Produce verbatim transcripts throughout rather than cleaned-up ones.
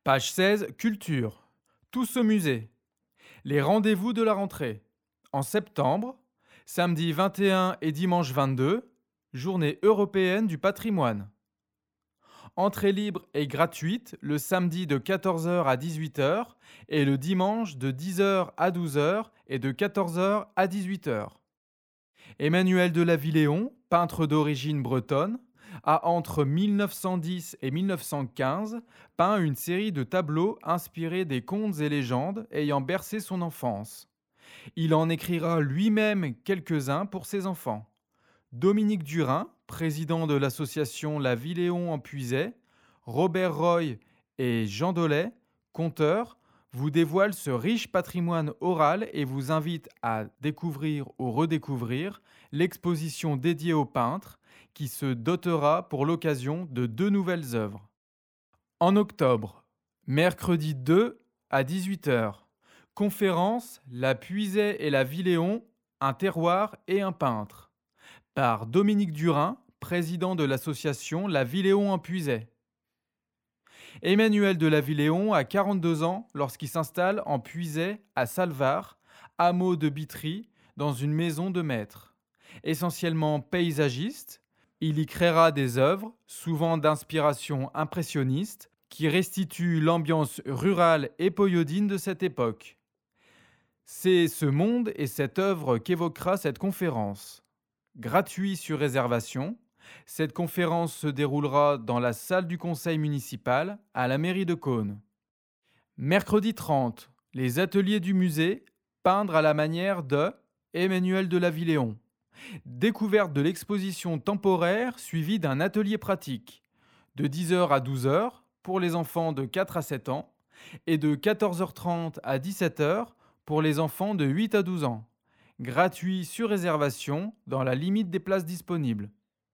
Page seize, Culture. Tous au musée. Les rendez-vous de la rentrée. En septembre, samedi vingt et un et dimanche vingt-deux, journée européenne du patrimoine. Entrée libre et gratuite le samedi de quatorze heures à dix-huit heures et le dimanche de dix heures à douze heures et de quatorze heures à dix-huit heures. Emmanuel de La Villéon, peintre d'origine bretonne, a entre mille neuf cent dix et mille neuf cent quinze peint une série de tableaux inspirés des contes et légendes ayant bercé son enfance. Il en écrira lui-même quelques-uns pour ses enfants. Dominique Durin, président de l'association La Villéon en Puisaye, Robert Roy et Jean Dolay, conteurs, vous dévoilent ce riche patrimoine oral et vous invitent à découvrir ou redécouvrir l'exposition dédiée aux peintres qui se dotera pour l'occasion de deux nouvelles œuvres. En octobre, mercredi deux à dix-huit heures, conférence La Puisaye et la Villéon, un terroir et un peintre, par Dominique Durin, président de l'association La Villéon en Puisaye. Emmanuel de La Villéon a quarante-deux ans lorsqu'il s'installe en Puisaye à Salvar, hameau de Bitry, dans une maison de maître. Essentiellement paysagiste, il y créera des œuvres, souvent d'inspiration impressionniste, qui restituent l'ambiance rurale et poyodine de cette époque. C'est ce monde et cette œuvre qu'évoquera cette conférence. Gratuit sur réservation, cette conférence se déroulera dans la salle du conseil municipal à la mairie de Caunes. Mercredi trente, les ateliers du musée, peindre à la manière de Emmanuel de La Villéon. Découverte de l'exposition temporaire suivie d'un atelier pratique, de dix heures à douze heures pour les enfants de quatre à sept ans et de quatorze heures trente à dix-sept heures pour les enfants de huit à douze ans. Gratuit sur réservation dans la limite des places disponibles.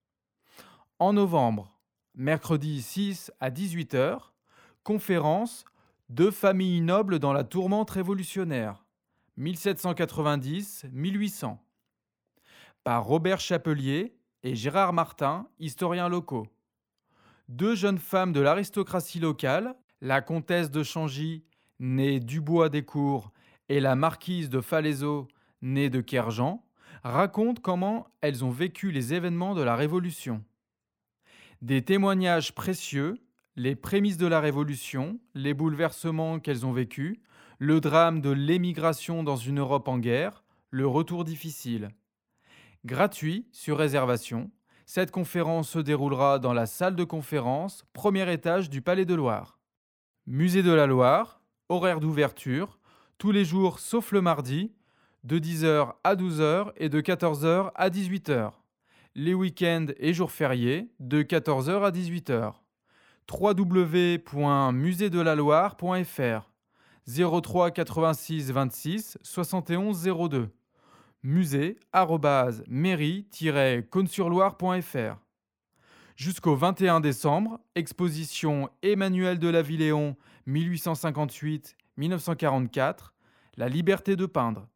En novembre, mercredi six à dix-huit heures, conférence Deux familles nobles dans la tourmente révolutionnaire, mille sept cent quatre-vingt-dix à mille huit cents, par Robert Chapelier et Gérard Martin, historiens locaux. Deux jeunes femmes de l'aristocratie locale, la comtesse de Changy, née Dubois des Cours, et la marquise de Falaiseau, née de Kerjean, racontent comment elles ont vécu les événements de la Révolution. Des témoignages précieux, les prémices de la Révolution, les bouleversements qu'elles ont vécus, le drame de l'émigration dans une Europe en guerre, le retour difficile. Gratuit, sur réservation, cette conférence se déroulera dans la salle de conférence, premier étage du Palais de Loire. Musée de la Loire, horaire d'ouverture, tous les jours sauf le mardi, de dix heures à douze heures et de quatorze heures à dix-huit heures. Les week-ends et jours fériés, de quatorze heures à dix-huit heures. w w w point musée de la loire point f r zéro trois quatre-vingt-six vingt-six soixante et onze zéro deux musée arobase mairie tiret cône sur loire point f r. Jusqu'au vingt et un décembre, exposition Emmanuel de La Villéon mille huit cent cinquante-huit à mille neuf cent quarante-quatre, La liberté de peindre.